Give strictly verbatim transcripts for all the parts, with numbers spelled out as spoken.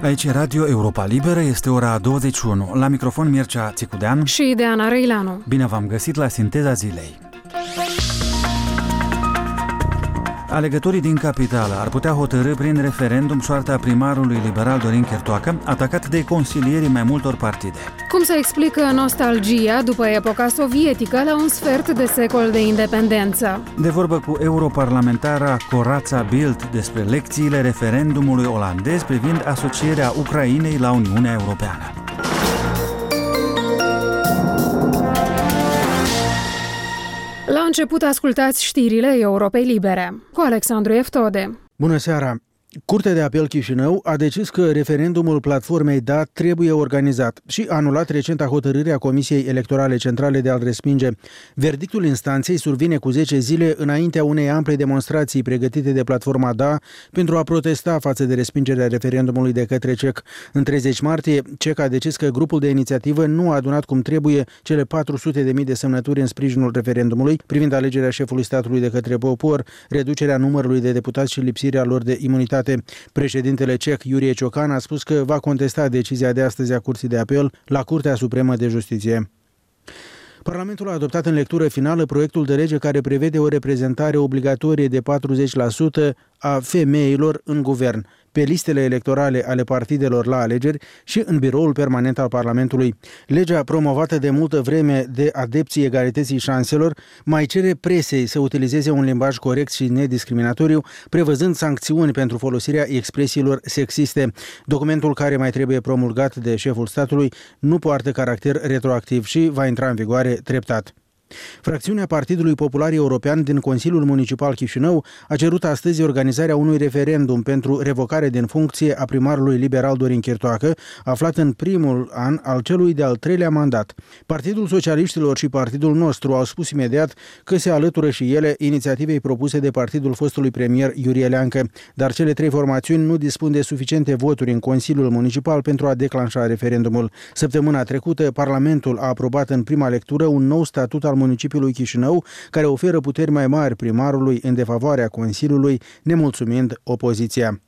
Aici e Radio Europa Liberă, este ora douăzeci și unu. La microfon Mircea Țicudean și Deana Răileanu. Bine v-am găsit la Sinteza Zilei. Alegătorii din capitală ar putea hotărî prin referendum soarta primarului liberal Dorin Chirtoacă, atacat de consilierii mai multor partide. Cum se explică nostalgia după epoca sovietică la un sfert de secol de independență? De vorbă cu europarlamentara Corazza Bildt despre lecțiile referendumului olandez privind asocierea Ucrainei la Uniunea Europeană. La început ascultați știrile Europei Libere cu Alexandru Eftode. Bună seara! Curtea de Apel Chișinău a decis că referendumul platformei Da trebuie organizat și a anulat recenta hotărâre a Comisiei Electorale Centrale de a-l respinge. Verdictul instanței survine cu zece zile înaintea unei ample demonstrații pregătite de platforma Da pentru a protesta față de respingerea referendumului de către C E C. În treizeci martie, C E C a decis că grupul de inițiativă nu a adunat cum trebuie cele patru sute de mii de semnături în sprijinul referendumului privind alegerea șefului statului de către popor, reducerea numărului de deputați și lipsirea lor de imunitate. Președintele ceh, Iurie Ciocan, a spus că va contesta decizia de astăzi a Curții de Apel la Curtea Supremă de Justiție. Parlamentul a adoptat în lectură finală proiectul de lege care prevede o reprezentare obligatorie de patruzeci la sută a femeilor în guvern, pe listele electorale ale partidelor la alegeri și în biroul permanent al Parlamentului. Legea, promovată de multă vreme de adepții egalității șanselor, mai cere presei să utilizeze un limbaj corect și nediscriminatoriu, prevăzând sancțiuni pentru folosirea expresiilor sexiste. Documentul, care mai trebuie promulgat de șeful statului, nu poartă caracter retroactiv și va intra în vigoare treptat. Fracțiunea Partidului Popular European din Consiliul Municipal Chișinău a cerut astăzi organizarea unui referendum pentru revocare din funcție a primarului liberal Dorin Chirtoacă, aflat în primul an al celui de-al treilea mandat. Partidul Socialiștilor și Partidul Nostru au spus imediat că se alătură și ele inițiativei propuse de partidul fostului premier Iurie Leancă, dar cele trei formațiuni nu dispun de suficiente voturi în Consiliul Municipal pentru a declanșa referendumul. Săptămâna trecută, Parlamentul a aprobat în prima lectură un nou statut al municipiului Chișinău, care oferă puteri mai mari primarului în defavoarea Consiliului, nemulțumind opoziția.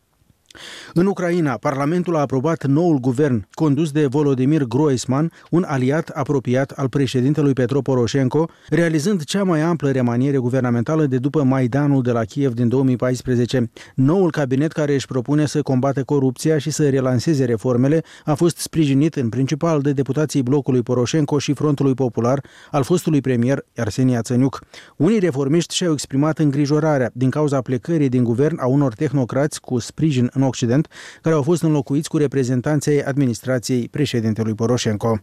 În Ucraina, Parlamentul a aprobat noul guvern condus de Volodymyr Groisman, un aliat apropiat al președintelui Petro Poroșenko, realizând cea mai amplă remaniere guvernamentală de după Maidanul de la Kiev din două mii paisprezece. Noul cabinet, care își propune să combată corupția și să relanseze reformele, a fost sprijinit în principal de deputații blocului Poroșenko și Frontului Popular al fostului premier Arsenie Yatsenyuk. Unii reformiști și-au exprimat îngrijorarea din cauza plecării din guvern a unor tehnocrați cu sprijin în Occident, care au fost înlocuiți cu reprezentanții administrației președintelui Poroșenko.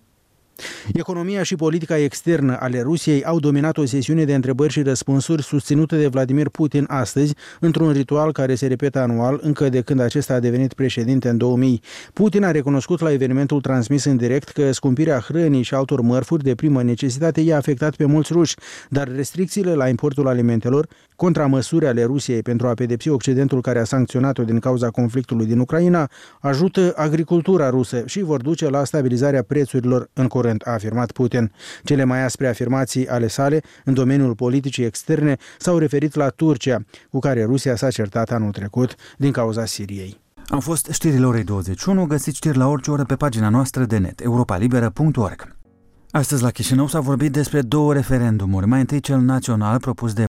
Economia și politica externă ale Rusiei au dominat o sesiune de întrebări și răspunsuri susținută de Vladimir Putin astăzi, într-un ritual care se repetă anual încă de când acesta a devenit președinte în două mii. Putin a recunoscut la evenimentul transmis în direct că scumpirea hrănii și altor mărfuri de primă necesitate i-a afectat pe mulți ruși, dar restricțiile la importul alimentelor, contramăsuri ale Rusiei pentru a pedepsi Occidentul care a sancționat-o din cauza conflictului din Ucraina, ajută agricultura rusă și vor duce la stabilizarea prețurilor în curând, a afirmat Putin. Cele mai aspre afirmații ale sale în domeniul politicii externe s-au referit la Turcia, cu care Rusia s-a certat anul trecut din cauza Siriei. Au fost știrile orei douăzeci și unu, găsiți știri la orice oră pe pagina noastră de net, europalibera punct org. Astăzi la Chișinău s-a vorbit despre două referendumuri, mai întâi cel național propus de